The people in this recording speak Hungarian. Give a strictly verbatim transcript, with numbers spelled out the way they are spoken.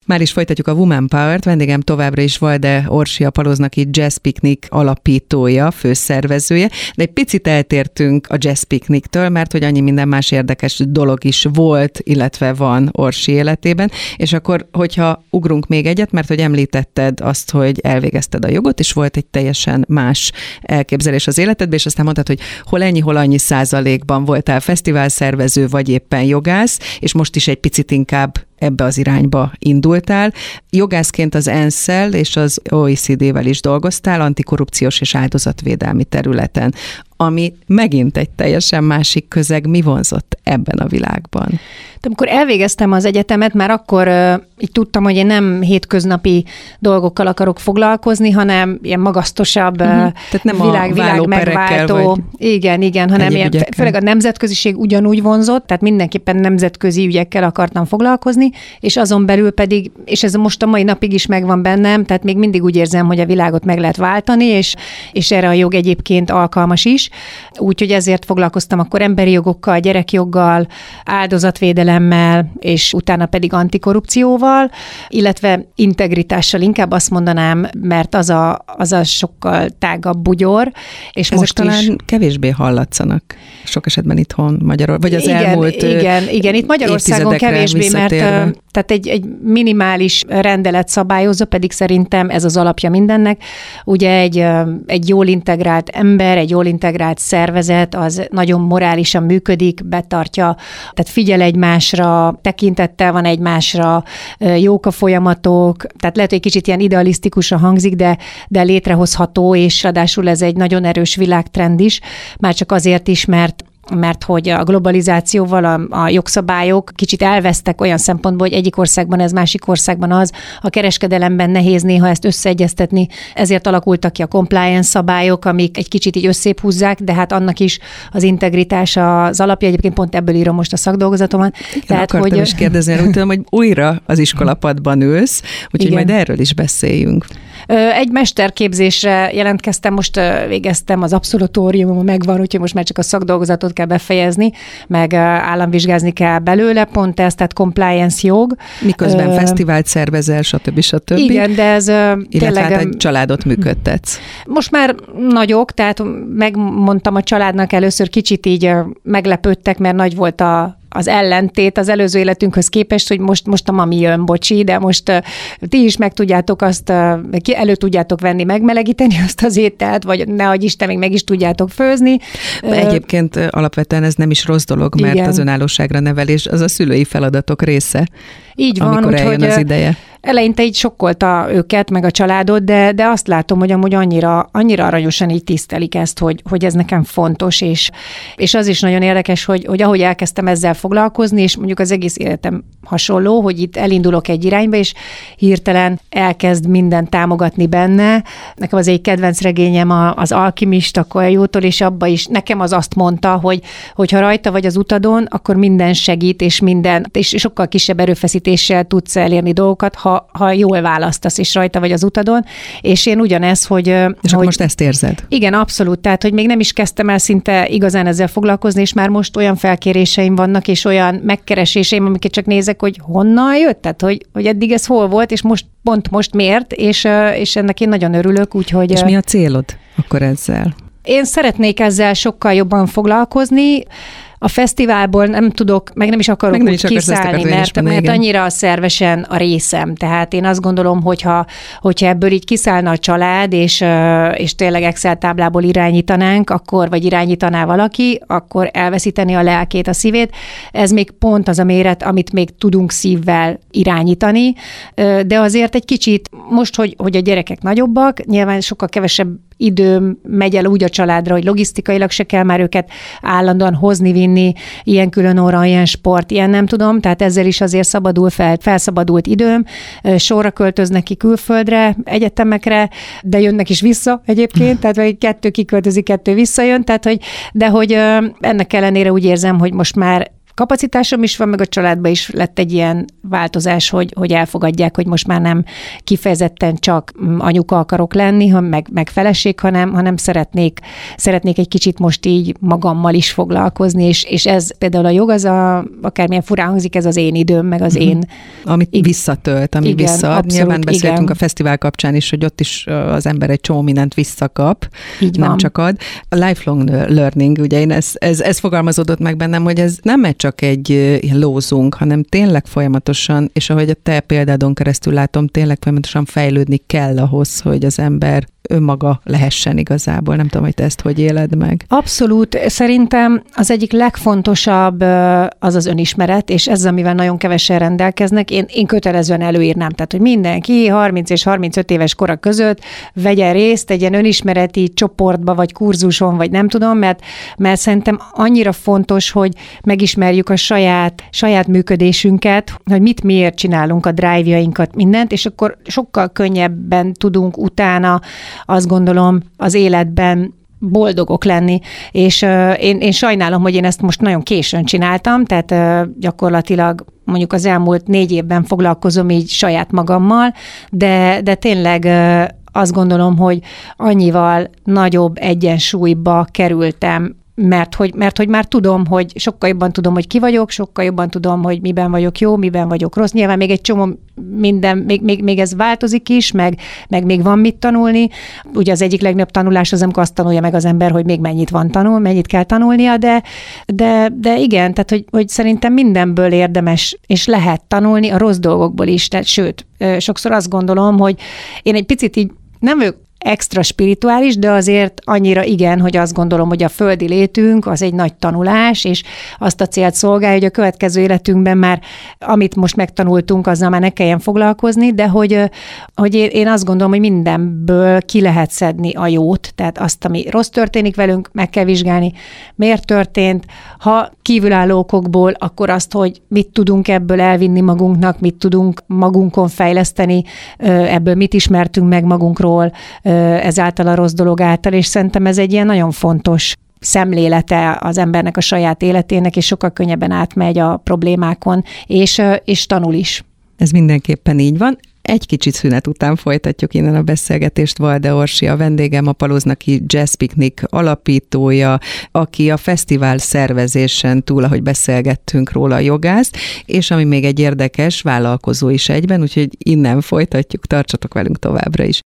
Már is folytatjuk a Woman Power-t, vendégem továbbra is Valde Orsi, a Paloznaki Jazz Picnic alapítója, főszervezője, de egy picit eltértünk a Jazz Picnictől, mert hogy annyi minden más érdekes dolog is volt, illetve van Orsi életében, és akkor, hogyha ugrunk még egyet, mert hogy említetted azt, hogy elvégezted a jogot, és volt egy teljesen más elképzelés az életedben, és aztán mondtad, hogy hol ennyi, hol annyi százalékban voltál fesztiválszervező, vagy éppen jogász, és most is egy picit inkább ebbe az irányba indultál. Jogászként az ENSZ-szel és az o e cé dé-vel is dolgoztál, antikorrupciós és áldozatvédelmi területen, ami megint egy teljesen másik közeg. Mi vonzott ebben a világban? De amikor elvégeztem az egyetemet, már akkor uh, így tudtam, hogy én nem hétköznapi dolgokkal akarok foglalkozni, hanem ilyen magasztosabb, uh-huh. Tehát nem világ, világ megváltó. Igen, igen, hanem ilyen, főleg a nemzetköziség ugyanúgy vonzott, tehát mindenképpen nemzetközi ügyekkel akartam foglalkozni, és azon belül pedig, és ez most a mai napig is megvan bennem, tehát még mindig úgy érzem, hogy a világot meg lehet váltani, és, és erre a jog egyébként alkalmas is. Úgyhogy ezért foglalkoztam akkor emberi jogokkal, gyerekjoggal, áldozatvédelemmel, és utána pedig antikorrupcióval, illetve integritással, inkább azt mondanám, mert az a, az a sokkal tágabb bugyor. És ezek most talán is is hallatszanak sok esetben itthon Magyarországon, vagy az igen, elmúlt Igen, igen, itt Magyarországon kevésbé, mert tehát egy, egy minimális rendelet szabályozza, pedig szerintem ez az alapja mindennek. Ugye egy, egy jól integrált ember, egy jól integrált szervezet, az nagyon morálisan működik, betartja, tehát figyel egymásra, tekintettel van egymásra, jók a folyamatok, tehát lehet, hogy egy kicsit ilyen idealisztikusan hangzik, de, de létrehozható, és ráadásul ez egy nagyon erős világtrend is, már csak azért is, mert mert hogy a globalizációval a, a jogszabályok kicsit elvesztek olyan szempontból, hogy egyik országban ez, másik országban az. A kereskedelemben nehéz néha ezt összeegyeztetni, ezért alakultak ki a compliance szabályok, amik egy kicsit így összép húzzák, de hát annak is az integritás az alapja. Egyébként pont ebből írom most a szakdolgozatomat. Igen, Tehát, akartam hogy... is kérdezni, úgy tudom, hogy újra az iskolapadban ülsz, úgyhogy igen. Majd erről is beszéljünk. Egy mesterképzésre jelentkeztem, most végeztem, az abszolutórium megvan, úgyhogy most már csak a szakdolgozatot kell befejezni, meg államvizsgázni kell belőle, pont ez, tehát compliance jog. Miközben uh, fesztivált szervezel, stb. stb. Igen, de ez uh, tényleg... hát egy családot működtetsz. Most már nagyok, tehát megmondtam a családnak először, kicsit így meglepődtek, mert nagy volt a az ellentét az előző életünkhöz képest, hogy most, most a mami jön, bocsi, de most uh, ti is meg tudjátok azt, uh, elő tudjátok venni, megmelegíteni azt az ételt, vagy nehogy Isten, még meg is tudjátok főzni. Egyébként uh, alapvetően ez nem is rossz dolog, mert igen. Az önállóságra nevelés az a szülői feladatok része. Így van, amikor eljön az ideje. Eleinte így sokkolta őket, meg a családot, de, de azt látom, hogy amúgy annyira, annyira aranyosan így tisztelik ezt, hogy, hogy ez nekem fontos, és, és az is nagyon érdekes, hogy, hogy ahogy elkezdtem ezzel foglalkozni, és mondjuk az egész életem hasonló, hogy itt elindulok egy irányba, és hirtelen elkezd minden támogatni benne. Nekem az egy kedvenc regényem az Alkimista Coelho-tól, és abba is nekem az azt mondta, hogy, hogy ha rajta vagy az utadon, akkor minden segít, és minden, és sokkal kisebb erőfeszítéssel tudsz elérni dolgokat, ha ha jól választasz, és rajta vagy az utadon, és én ugyanez, hogy... És hogy, akkor most ezt érzed? Igen, abszolút, tehát, hogy még nem is kezdtem el szinte igazán ezzel foglalkozni, és már most olyan felkéréseim vannak, és olyan megkereséseim, amiket csak nézek, hogy honnan jött, tehát, hogy, hogy eddig ez hol volt, és most pont most miért, és, és ennek én nagyon örülök, úgyhogy... És mi a célod akkor ezzel? Én szeretnék ezzel sokkal jobban foglalkozni. A fesztiválból nem tudok, meg nem is akarok meg nem úgy is kiszállni, mert, mert annyira szervesen a részem. Tehát én azt gondolom, hogyha, hogyha ebből így kiszállna a család, és, és tényleg Excel táblából irányítanánk, akkor, vagy irányítaná valaki, akkor elveszíteni a lelkét, a szívét. Ez még pont az a méret, amit még tudunk szívvel irányítani, de azért egy kicsit, most, hogy, hogy a gyerekek nagyobbak, nyilván sokkal kevesebb időm megy el úgy a családra, hogy logisztikailag se kell már őket állandóan hozni, vinni, ilyen külön óra, ilyen sport, ilyen nem tudom, tehát ezzel is azért szabadul fel, felszabadult időm, sorra költöznek ki külföldre, egyetemekre, de jönnek is vissza egyébként, tehát vagy kettő kiköltözik, kettő visszajön, tehát hogy, de hogy ennek ellenére úgy érzem, hogy most már kapacitásom is van, meg a családban is lett egy ilyen változás, hogy, hogy elfogadják, hogy most már nem kifejezetten csak anyuka akarok lenni, meg, meg feleség, hanem, hanem szeretnék, szeretnék egy kicsit most így magammal is foglalkozni, és, és ez például a jog, az a, akármilyen furán hangzik, ez az én időm, meg az én... Amit ig- visszatölt, ami igen, visszaad. abszolút, Nyilván beszéltünk igen. a fesztivál kapcsán is, hogy ott is az ember egy csomó mindent visszakap, így nem van. csak ad. A lifelong learning, ugye én ez, ez, ez fogalmazódott meg bennem, hogy ez nem csak egy ilyen lózunk, hanem tényleg folyamatosan, és ahogy a te példádon keresztül látom, tényleg folyamatosan fejlődni kell ahhoz, hogy az ember önmaga lehessen igazából. Nem tudom, hogy te ezt hogy éled meg. Abszolút. Szerintem az egyik legfontosabb az az önismeret, és ez, amivel nagyon kevesen rendelkeznek. Én, én kötelezően előírnám, tehát, hogy mindenki harminc és harmincöt éves kora között vegyen részt egy ilyen önismereti csoportba, vagy kurzuson, vagy nem tudom, mert, mert szerintem annyira fontos, hogy megismerjük a saját, saját működésünket, hogy mit miért csinálunk, a drive-jainkat, mindent, és akkor sokkal könnyebben tudunk utána azt gondolom az életben boldogok lenni, és uh, én, én sajnálom, hogy én ezt most nagyon későn csináltam, tehát uh, gyakorlatilag mondjuk az elmúlt négy évben foglalkozom így saját magammal, de, de tényleg uh, azt gondolom, hogy annyival nagyobb egyensúlyba kerültem, mert hogy, mert hogy már tudom, hogy sokkal jobban tudom, hogy ki vagyok, sokkal jobban tudom, hogy miben vagyok jó, miben vagyok rossz. Nyilván még egy csomó minden, még, még, még ez változik is, meg, meg még van mit tanulni. Ugye az egyik legnagyobb tanulás az, amikor azt tanulja meg az ember, hogy még mennyit van tanul, mennyit kell tanulnia, de, de, de igen, tehát hogy, hogy szerintem mindenből érdemes, és lehet tanulni a rossz dolgokból is. Tehát, sőt, sokszor azt gondolom, hogy én egy picit így nem vagyok extra spirituális, de azért annyira igen, hogy azt gondolom, hogy a földi létünk az egy nagy tanulás, és azt a célt szolgálja, hogy a következő életünkben már, amit most megtanultunk, azzal már ne kelljen foglalkozni, de hogy, hogy én azt gondolom, hogy mindenből ki lehet szedni a jót, tehát azt, ami rossz történik velünk, meg kell vizsgálni, miért történt, ha kívülálló okokból, akkor azt, hogy mit tudunk ebből elvinni magunknak, mit tudunk magunkon fejleszteni, ebből mit ismertünk meg magunkról, ezáltal a rossz dolog által, és szerintem ez egy ilyen nagyon fontos szemlélete az embernek a saját életének, és sokkal könnyebben átmegy a problémákon, és, és tanul is. Ez mindenképpen így van. Egy kicsit szünet után folytatjuk innen a beszélgetést. Valde Orsi a vendégem, a Paloznaki Jazz Picnic alapítója, aki a fesztivál szervezésen túl, ahogy beszélgettünk róla, jogász, és ami még egy érdekes, vállalkozó is egyben, úgyhogy innen folytatjuk, tartsatok velünk továbbra is.